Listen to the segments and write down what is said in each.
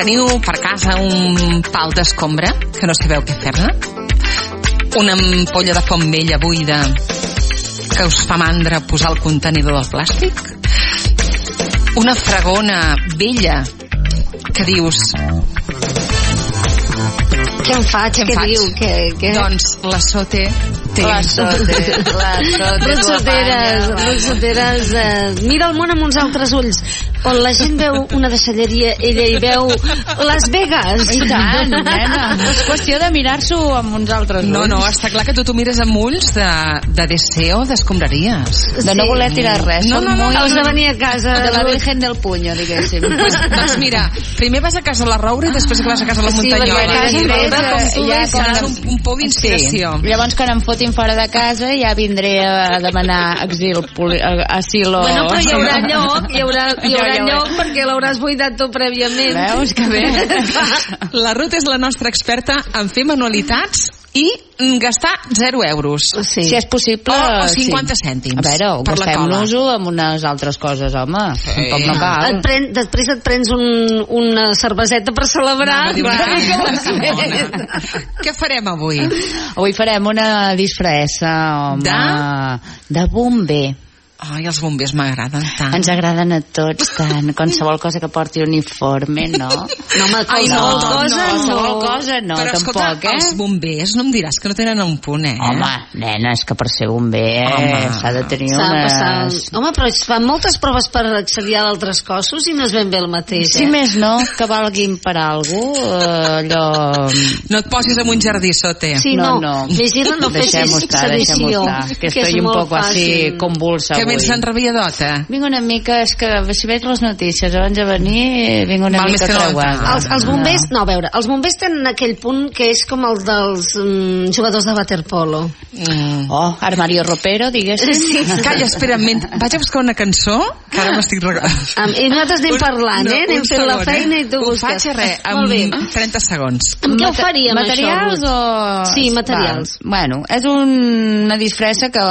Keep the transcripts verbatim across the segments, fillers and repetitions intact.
Teniu per casa un pal d'escombra que no sabeu què fer-ne? Una ampolla de font vella buida que us fa mandra posar al contenidor del plàstic? Una fregona vella que dius... Què em faig? Què, què diu? Què, què? Doncs la Sote té. La Sote, la Sote. Rotsoteres, rotsoteres. Eh, mira el món amb uns altres ulls. On la gent veu una deixalleria, ella hi veu Las Vegas. I tant, nena. No és qüestió de mirar-s'ho amb uns altres ulls. No, no, està clar que tu t'ho mires amb ulls de, de deseo d'escombraries. De no voler tirar res. No, no, no. Els de venir a casa. De la Virgen del Puño, diguéssim. Pues, doncs mira, primer vas a casa a la Roura i després vas a casa a la Muntanyola. Sí, com tu ja veus, un, un pou d'inspiració. Sí. Llavors, quan em fotin fora de casa, ja vindré a demanar exil, poli, asilo... Bueno, però hi haurà lloc, hi haurà, hi haurà lloc perquè l'hauràs buidat tu prèviament. Veus que bé? La Ruth és la nostra experta en fer manualitats i gastar zero euros. Sí. Si és possible... O, o cinquanta sí. cèntims. A veure, gastem-nos-ho amb unes altres coses, home. Sí. Tampoc no cal. Et pren, després et prens un, una cerveseta per celebrar. No, no, no. Què farem avui? Avui farem una disfressa, home, de, de bomber. Ai, els bombers m'agraden tant. Ens agraden a tots tant. Qualsevol cosa que porti uniforme, no? No, home, Ai, no, no, cosa, no, no. cosa no, però, tampoc, escolta, eh? els bombers no em diràs que no tenen un punt, eh? Home, nena, és que per ser bomber s'ha de tenir unes... Passar... Home, però es fan moltes proves per accedir a d'altres cossos i no és ben bé el mateix, eh? Si més no, que valguin per alguna cosa, allò... No et posis en un jardí, Sote. Sí, no, no. Vigila, no fes sedició. Que estoy un poco así convulsa avui. Que vens enrabiadota? Vinc una mica, és que si veig les notícies abans de venir, vinc una Val mica creuada. Els, els bombers, no, a veure, els bombers tenen aquell punt que és com el dels mm, jugadors de waterpolo. Mm. Oh, armario ropero, diguéssim. Sí. Calla, espera, vaig a buscar una cançó, que ara m'estic regalant. I nosaltres anem parlant, eh? Anem fent la feina i tu busques. Ho faig res, amb trenta segons. Amb què ho faríem, materials això? O... Sí, materials. Val. Bueno, és un, una disfressa que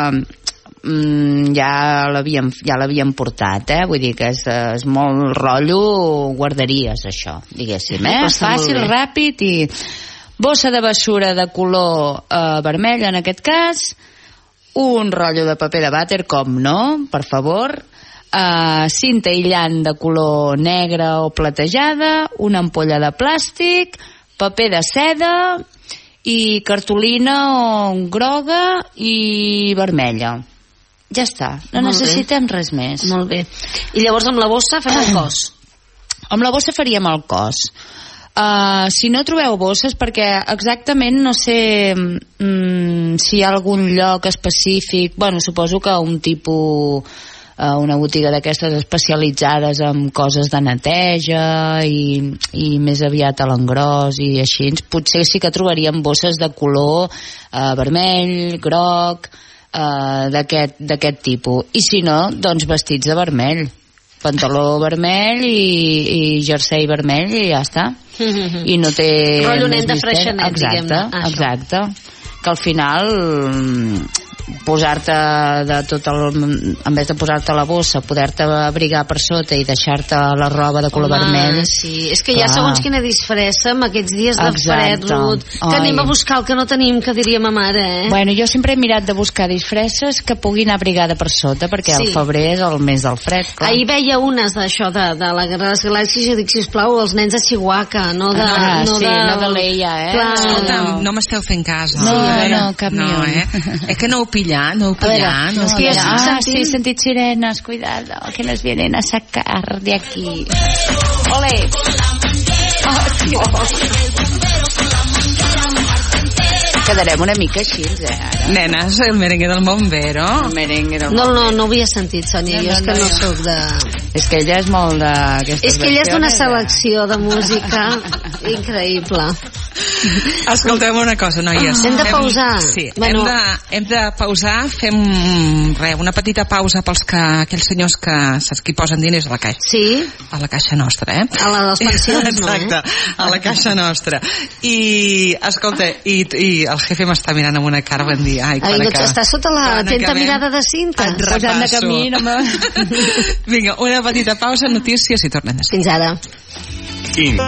mm, ja l'havíem ja l'havíem portat, eh? Vull dir que és, és molt rotllo guarderies, això, diguéssim, eh? Fàcil, ràpid i... Bossa de bessura de color eh, vermell, en aquest cas, un rotllo de paper de vàter, com no, per favor, eh, cinta aïllant de color negre o platejada, una ampolla de plàstic, paper de seda i cartolina groga i vermella. Ja està, no Molt necessitem bé. res més. Molt bé. I llavors amb la bossa fem el cos. Amb la bossa faríem el cos. Uh, si no trobeu bosses, perquè exactament no sé mm, si hi ha algun lloc específic, bueno, suposo que un tipus, uh, una botiga d'aquestes especialitzades en coses de neteja i, i més aviat a l'engròs i així, potser sí que trobaríem bosses de color uh, vermell, groc, uh, d'aquest, d'aquest tipus. I si no, doncs vestits de vermell, pantaló vermell i, i jersei vermell i ja està. I no té rotllo més nen de misteri. freixenet, exacte, diguem-ne. Ah, exacte, que al final posar-te de tot el, en vez de posar-te la bossa, poder-te abrigar per sota i deixar-te la roba de color Home, vermell. Sí, és que hi ha segons quina disfressa amb aquests dies de fred, Ruth, que Ai. anem a buscar el que no tenim, que diria ma mare, eh? Bueno, jo sempre he mirat de buscar disfresses que puguin abrigada per sota, perquè Sí. el febrer és el mes del fred, clar. Ahir veia unes d'això de, de la Guerra de les Galàxies i jo dic, sisplau, els nens de Chihuahua, no de... Ah, no sí, de... no de Leia, eh? Clar, Escolta, no. no m'esteu fent cas. No, Sí, no, cap ni no, un. eh? És que no heu pillat, no heu A veure, pillat. No, es heu que pillat. ah, sí, he sentit sirenas, cuidado, que nos vienen a sacar de aquí. ¡Ole! Oh, Dios. Quedarem una mica així, eh, ara. Nenes, el merengue del bombero. El merengue del No, no, bombero. no ho havia sentit, Sònia, No, jo és no, que no, no jo. sóc de... És que ella és molt d'aquestes És que ella és d'una versiones, selecció de música increïble. Escolteu una cosa, noies. Hem de Fem- pausar. Sí, Bueno. hem, de, hem de pausar. Fem re, una petita pausa pels que, aquells senyors que saps qui posen diners a la caixa. Sí, A la caixa nostra, eh? a la de les pensions, no, eh? Exacte, a la caixa nostra. I, escolta, i, i el jefe m'està mirant amb una cara, van dir, ai, quan Ai, no, acabem? està sota la Quan atenta acabem, mirada de Cinta. et Posant de repasso. camí, no me... Vinga, una petita pausa, notícies i tornem després. Fins ara. In.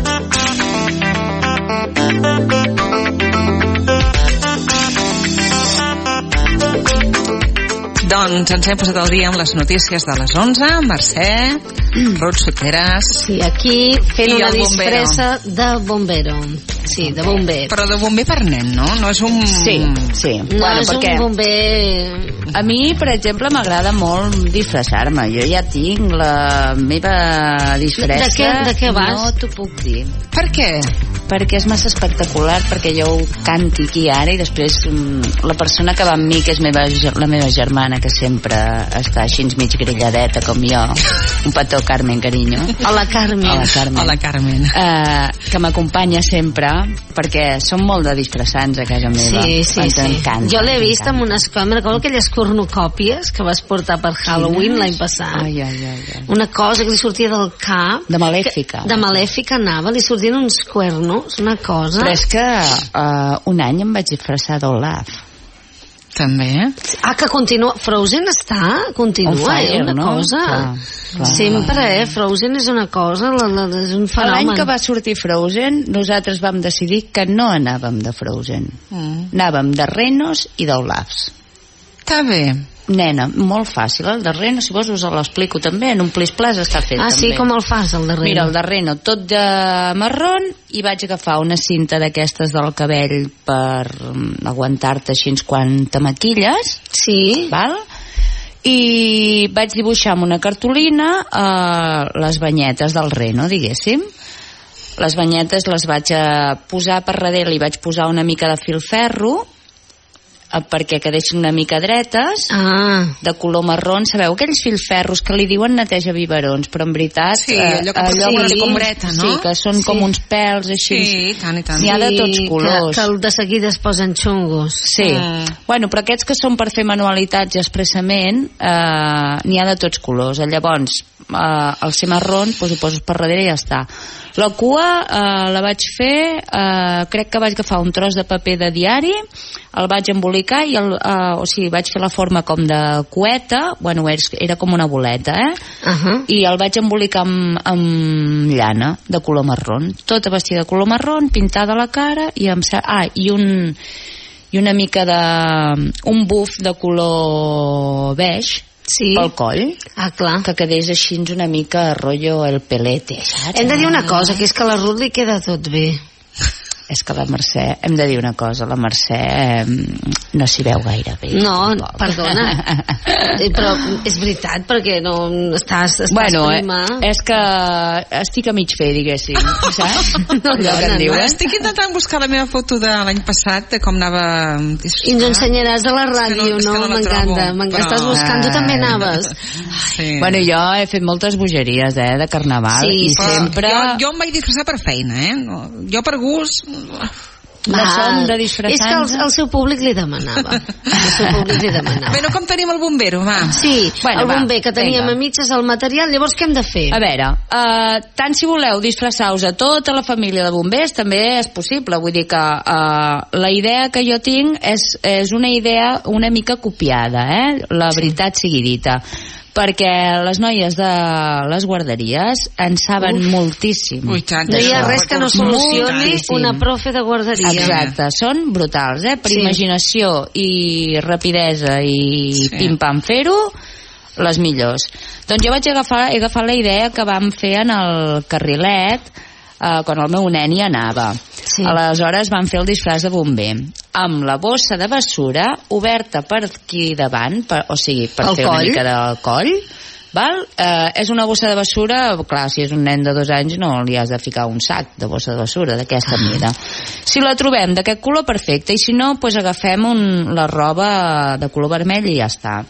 Doncs ens hem posat al dia amb les notícies de les onze. Mercè, Ruth Soteras. Sí, aquí fent I una el bombero. disfressa de bombero. Sí, de bomber. Però de bomber per nen, no? No és un... Sí, sí. No bueno, és perquè un bomber... a mi, per exemple, m'agrada molt disfressar-me. Jo ja tinc la meva disfressa. De què, de què vas? No t'ho puc dir. Per què? Perquè és massa espectacular, perquè jo ho canti aquí ara i després mm, la persona que va amb mi, que és meva, la meva germana, que sempre està així mig grilladeta com jo, un petó Carmen, carinyo. Hola, Carmen. Hola, Carmen. Hola, Carmen. Uh, que m'acompanya sempre, perquè som molt de disfressants a casa meva. Sí, sí, ens sí. encanta, Jo l'he vist ens amb una escola, me'n recordo aquelles cornucòpies que vas portar per Halloween l'any passat. Ai, ai, ai, ai. Una cosa que li sortia del cap. De malèfica. Que, de malèfica anava, li sortien uns cuernos, una cosa. Però és que uh, un any em vaig disfressar d'Olaf. També, eh? Ah, que continua. Frozen està? Continua, On fire, eh? Una no? cosa. Clar, clar, Sempre, clar. eh? Frozen és una cosa, la, la, és un fenomen. L'any que va sortir Frozen, nosaltres vam decidir que no anàvem de Frozen. Mm. Anàvem de renos i d'Olafs. Està bé. Nena, molt fàcil. El de reno, si vols us l'explico també, en un plis-plas està fet Ah, també. sí? Com el fas, el darrere? Mira, el de reno, tot de marrón, i vaig agafar una cinta d'aquestes del cabell per mm, aguantar-te així quan te maquilles. Sí. Val? I vaig dibuixar amb una cartolina eh, les banyetes del reno, diguéssim. Les banyetes les vaig a posar per darrere, li vaig posar una mica de filferro eh, perquè quedessin una mica dretes, Ah. de color marró. Sabeu aquells filferros que li diuen neteja biberons, però en veritat Sí, allò que porta una que- escombreta, no? sí, que són Sí. com uns pèls així. Sí, i tant, i tant. N'hi ha de tots Sí, colors. Que, que el de seguida es posen xungos. Sí, Mm. bueno, però aquests que són per fer manualitats expressament, eh, n'hi ha de tots colors. Llavors, eh, el ser marrón, doncs ho poses per darrere i ja està. La cua eh, la vaig fer, eh, crec que vaig agafar un tros de paper de diari, el vaig embolicar i el, eh, o sigui, vaig fer la forma com de cueta, bueno, era, era com una boleta, eh? Uh -huh. I el vaig embolicar amb, amb llana de color marrón, tota vestida de color marrón, pintada a la cara i amb, ah, i un i una mica de un buf de color beix Sí. pel coll, Ah, clar. que quedés així una mica rotllo el pelete, saps? Hem de dir una cosa, que és que a la Ruth li queda tot bé. És que la Mercè, hem de dir una cosa, la Mercè eh, no s'hi veu gaire bé. No, tampoc. perdona. Eh, Però és veritat, perquè no estàs, estàs Bueno, eh, prima. és que estic a mig fer, diguéssim, saps? No, Allò que dona, en no. diuen. Estic intentant buscar la meva foto de l'any passat, de com anava disfressat. I ens ho ensenyaràs a la ràdio, És que és no? que la M'encanta. trobo, M'en- però- Estàs buscant, tu també anaves. Sí. Bueno, jo he fet moltes bogeries, eh, de carnaval, Sí, i Però sempre... Jo, jo em vaig disfressar per feina, eh? No, jo per gust... No Val. som de És disfressar-nos. que el, el seu públic li demanava. El seu públic li demanava. Bueno, com tenim el bombero, va? Sí, Bueno, el va, bomber que teníem vinga. a mitges, el material, llavors què hem de fer? A veure, uh, tant si voleu disfressar-vos a tota la família de bombers, també és possible. Vull dir que uh, la idea que jo tinc és, és una idea una mica copiada, eh? La veritat sigui dita. Perquè les noies de les guarderies en saben Uf. moltíssim. Ui, tant, No hi ha això. res que no Molt solucioni moltíssim. una profe de guarderia. Exacte, són brutals, eh? Per Sí. imaginació i rapidesa i Sí. pim-pam fer-ho, les millors. Doncs jo vaig agafar, he agafat la idea que vam fer en el carrilet eh, quan el meu nen hi anava. Sí. Aleshores vam fer el disfraç de bomber amb la bossa de bessura oberta per aquí davant, per, o sigui, per El fer coll. una mica de coll. Val? Eh, és una bossa de bessura, clar, si és un nen de dos anys no li has de ficar un sac de bossa de bessura d'aquesta mida. Si la trobem d'aquest color, perfecte, i si no, doncs agafem un, la roba de color vermell i ja està.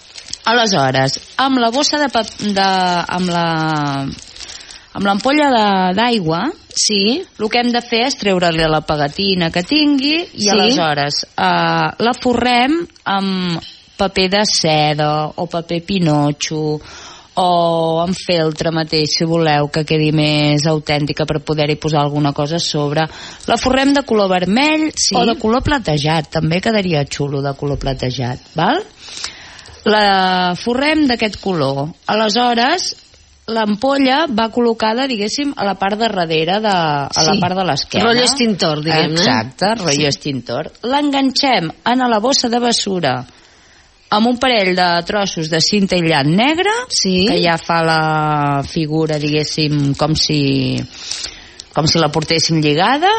Aleshores, amb la bossa de, pap- de amb la amb l'ampolla de- d'aigua, Sí. el que hem de fer és treure-li la pegatina que tingui i Sí. aleshores eh, la forrem amb paper de seda o paper pinotxo o amb feltre mateix, si voleu, que quedi més autèntica per poder-hi posar alguna cosa a sobre. La forrem de color vermell Sí. o de color platejat, també quedaria xulo de color platejat, val? La forrem d'aquest color. Aleshores, l'ampolla va col·locada, diguéssim, a la part de darrere, de, a sí. la part de l'esquena. Rotllo extintor, diguem, eh? Exacte, rotllo sí. extintor. L'enganxem en la bossa de bessura amb un parell de trossos de cinta aïllant negra, sí. que ja fa la figura, diguéssim, com si, com si la portéssim lligada,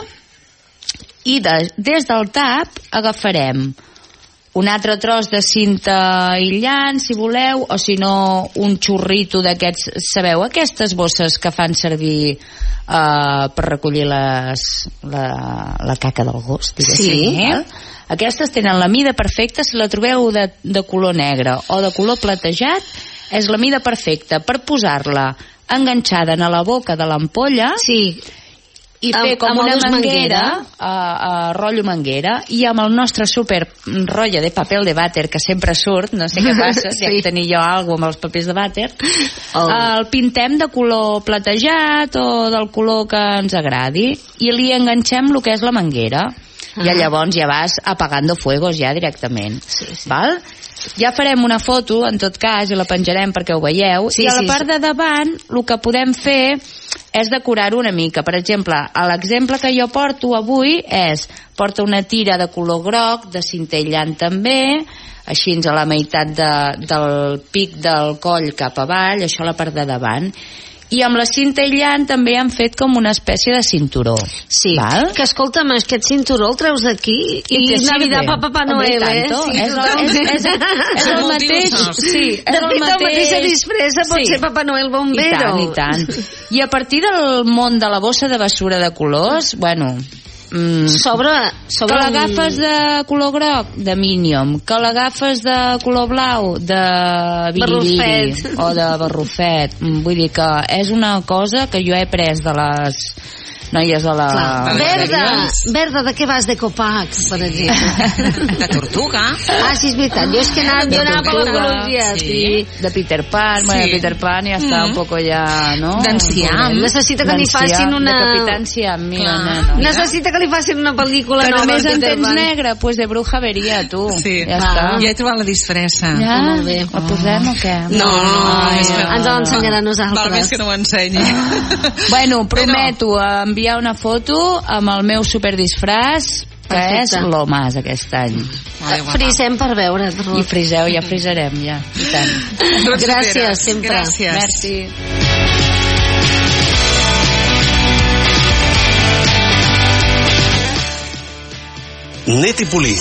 i de, des del tap agafarem un altre tros de cinta aïllant, si voleu, o si no un xurrito d'aquests, sabeu, aquestes bosses que fan servir uh, per recollir les, la, la caca del gos, diguéssim, sí. eh? Aquestes tenen la mida perfecta. Si la trobeu de, de color negre o de color platejat, és la mida perfecta per posar-la enganxada en la boca de l'ampolla, sí. i fer com amb una manguera, manguera a, a rotllo manguera, i amb el nostre super rotllo de paper de vàter que sempre surt, no sé què passa, sí. ja que tenia jo alguna amb els papers de vàter, oh. el pintem de color platejat o del color que ens agradi, i li enganxem el que és la manguera, ah. i llavors ja vas apagando fuegos ja directament, sí, sí. val? Ja farem una foto, en tot cas, i la penjarem perquè ho veieu, sí, i a la sí, part sí. de davant el que podem fer és decorar-ho una mica. Per exemple, l'exemple que jo porto avui és, porta una tira de color groc, de cinta aïllant també, així a la meitat de, del pic del coll cap avall, això a la part de davant. I amb la cinta aïllant també han fet com una espècie de cinturó. Sí, val? Que escolta'm, aquest cinturó el treus d'aquí i, i Navidad pa Papà Noel, eh? Sí, és, el, és, és, és el mateix, sí, és el mateix. mateix. mateixa disfressa pot sí. ser Papà Noel bombero. I tant, i tant. I a partir del món de la bossa de bessura de colors, bueno... Mm, sobre, sobre que l'agafes de color groc, de Minion, que l'agafes de color blau, de Biribiri o de Barrufet, vull dir que és una cosa que jo he pres de les noies de la... Clar. Verda, verda, de què vas? De Copac, per exemple. De Tortuga. Ah, sí, és veritat. Jo és que anava, jo anava per l'ecologia, sí. sí. De Peter Pan, sí. bueno, de Peter Pan ja està mm. un poco ja, no? D'Enciam. Necessita que li facin una... De Capitán Siam, mira, no, no. Necessita que li facin una pel·lícula que nova. Que només en tens negre, pues de bruja veria, tu. Sí. Ja ah. està. Ja he trobat la disfressa. Ja? Molt bé. La posem o què? No, no, Ai, no. Ens l'ensenyarà a nosaltres. Val més que no ho ensenyi. Bueno, prometo enviar una foto amb el meu superdisfràs, que Perfecte. És l'Omàs aquest any. Frisem per veure't, Ruth. I friseu, ja frisarem, ja. I tant. Gràcies, sempre. Gràcies. Merci. Net i Polit.